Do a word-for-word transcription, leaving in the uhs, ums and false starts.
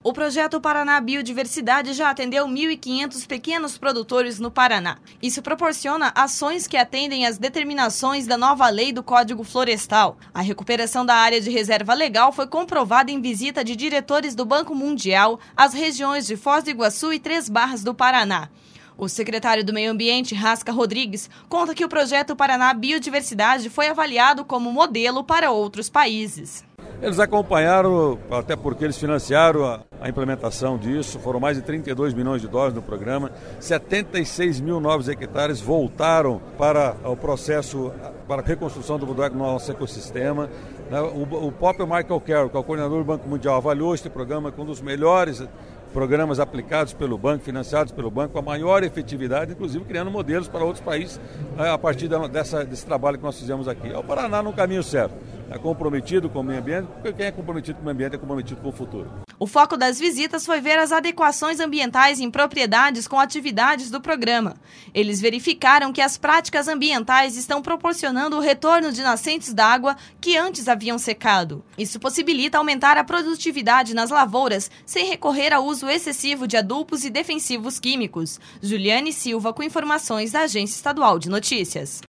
O projeto Paraná Biodiversidade já atendeu mil e quinhentos pequenos produtores no Paraná. Isso proporciona ações que atendem às determinações da nova lei do Código Florestal. A recuperação da área de reserva legal foi comprovada em visita de diretores do Banco Mundial às regiões de Foz do Iguaçu e Três Barras do Paraná. O secretário do Meio Ambiente, Rasca Rodrigues, conta que o projeto Paraná Biodiversidade foi avaliado como modelo para outros países. Eles acompanharam, até porque eles financiaram a, a implementação disso, foram mais de trinta e dois milhões de dólares no programa, setenta e seis mil novos hectares voltaram para o processo, para a reconstrução do, do nosso ecossistema. O, o próprio Michael Carroll, que é o coordenador do Banco Mundial, avaliou este programa como um dos melhores programas aplicados pelo banco, financiados pelo banco, com a maior efetividade, inclusive criando modelos para outros países a partir dessa, desse trabalho que nós fizemos aqui. É o Paraná no caminho certo, é comprometido com o meio ambiente, porque quem é comprometido com o meio ambiente é comprometido com o futuro. O foco das visitas foi ver as adequações ambientais em propriedades com atividades do programa. Eles verificaram que as práticas ambientais estão proporcionando o retorno de nascentes d'água que antes haviam secado. Isso possibilita aumentar a produtividade nas lavouras sem recorrer ao uso excessivo de adubos e defensivos químicos. Juliane Silva com informações da Agência Estadual de Notícias.